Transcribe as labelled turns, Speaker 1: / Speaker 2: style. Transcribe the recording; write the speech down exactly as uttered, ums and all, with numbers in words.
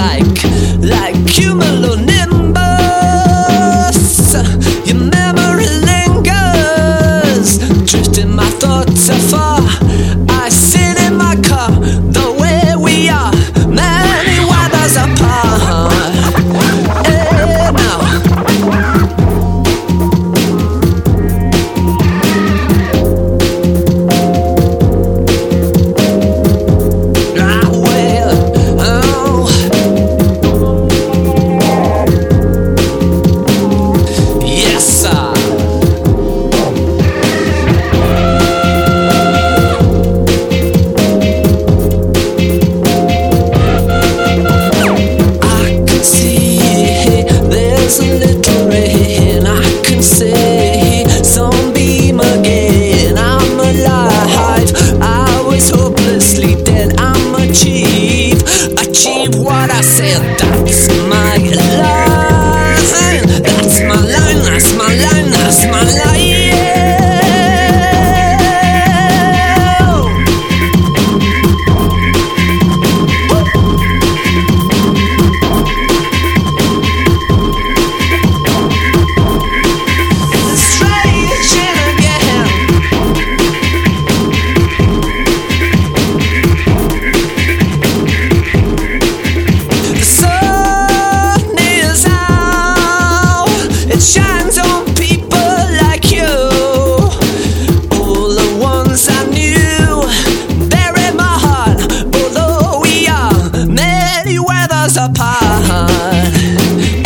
Speaker 1: like, like cumulonimbus. Your memory lingers, drifting my thoughts afar. I sit in my car, the way we are, many weathers apart. Hey, now. Ah, well, oh. Yes, sir. I can see there's a little rain. I can see sunbeam again. I'm alive. I was hopelessly dead. I'm achieve, achieve what I said. That's my line. That's my line. That's my line. That's my line. It's strange again. The sun is out. It shines on people like you. All the ones I knew bury my heart. Although we are many weathers apart,